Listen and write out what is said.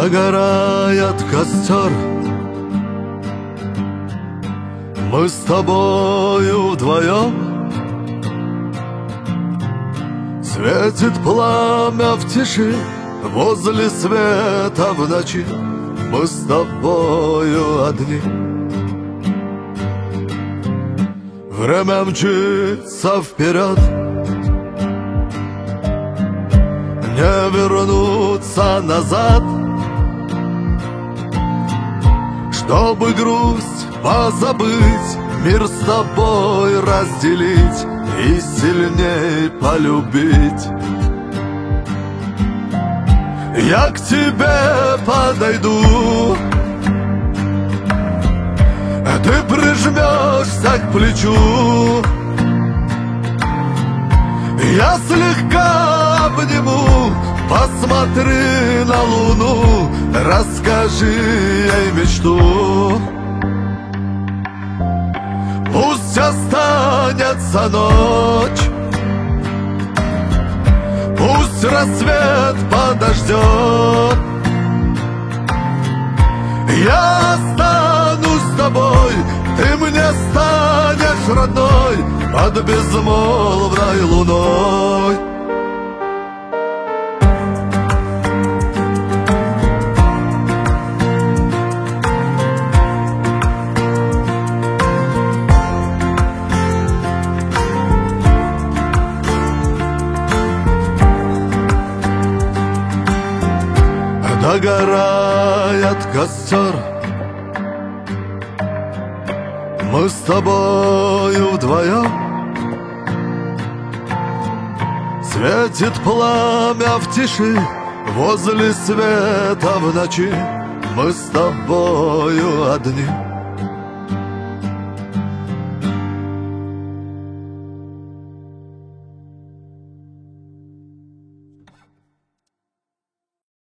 Догорает костер, мы с тобою вдвоем. Светит пламя в тиши, возле света в ночи мы с тобою одни. Время мчится вперед, не вернуться назад. Чтобы грусть позабыть, мир с тобой разделить и сильней полюбить. Я к тебе подойду, ты прижмешься к плечу, я слегка обниму. Посмотри на луну, расскажи ей мечту. Пусть останется ночь, пусть рассвет подождет. Я останусь с тобой, ты мне станешь родной под безмолвной луной. Догорает костер, мы с тобою вдвоем. Светит пламя в тиши, возле света в ночи мы с тобою одни.